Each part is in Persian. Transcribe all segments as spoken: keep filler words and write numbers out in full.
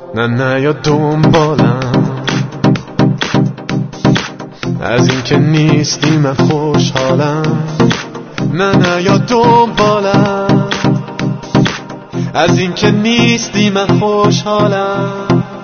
نه نه یا دنبالم، از این که نیستی من خوشحالم. نه نه یا دنبالم، از این که نیستی من خوشحالم.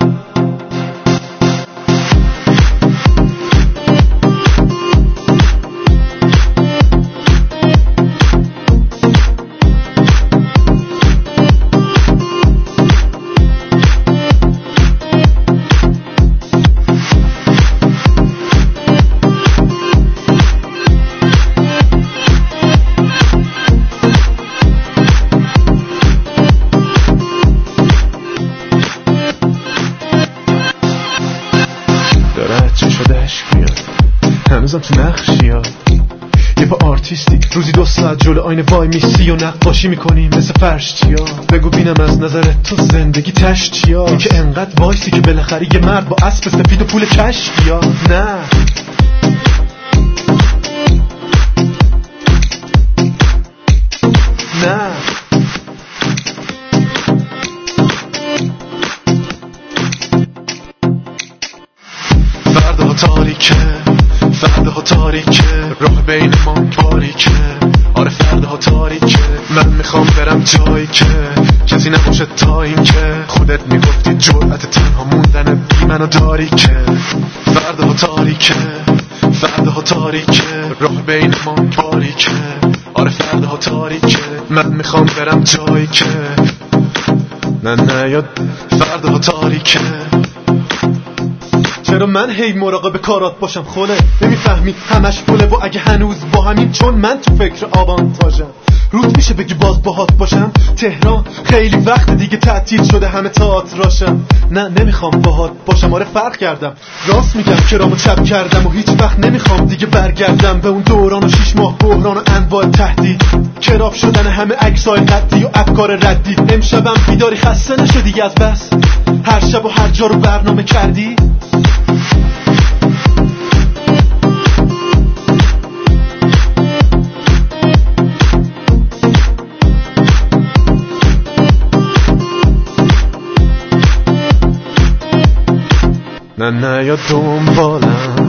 چه شده عشق میاد هنوزم تو نقشی ها، یه پا آرتیستی روزی دو ساعت جلو آینه وای میسی و نقاشی میکنی مثل فرش چیا. بگو بینم از نظرت تو زندگی تش چیا، این که انقدر وایسی که بالاخره یه مرد با اسب سفید و پول کش بیا. نه نه فردا تاریکه، فردا تاریکه، راه بین ما باریکه. آره فردا تاریکه، من میخوام برم جایی که کسی نباشه تا این که خودت میگفتی جرأت تنها موندن بی منو داری که. فردا تاریکه، فردا تاریکه، راه بین ما باریکه. آره فردا تاریکه، من میخوام برم جایی که نه نه یا فردا تاریکه. چرا من هی مراقب کارات باشم خله، نمیفهمی همش پوله و اگه هنوز با همین، چون من تو فکر آوانتاژم. رود میشه بگی باز باهات باشم، تهران خیلی وقت دیگه تعطیل شده همه تئاتراشم. نه نمیخوام باهات باشم، آره فرق کردم، راست میگم کرامو چپ کردم و هیچ وقت نمیخوام دیگه برگردم به اون دوران و شیش ماه بحران و انواع تهدید، کراب شدن همه عکسای قدی و افکار ردی. امشبم بیداری خسته نشو دیگه از بس، هر شب و هر جا رو برنامه کردی. نه نه یا دنبالم،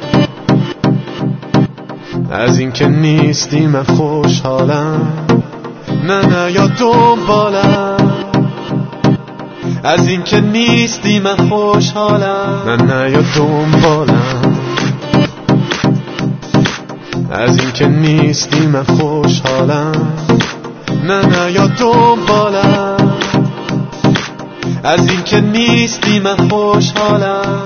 از این که نیستی من خوشحالم. نه نه یا دنبالم، از این که نیستی من خوشحالم. نه نه یا دنبالم، از این که نیستی من خوشحالم. نه نه یا دنبالم، از این که نیستی من خوشحالم.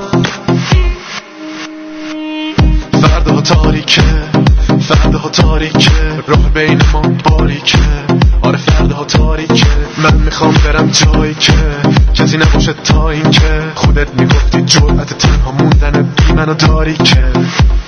فردا تاریکه، فردا تاریکه، راه بین ما باریکه. آره فردا تاریکه، من میخوام برم جایی که کسی نباشه تا این که خودت میگفتی جرأت تنها موندن بی منو داری که.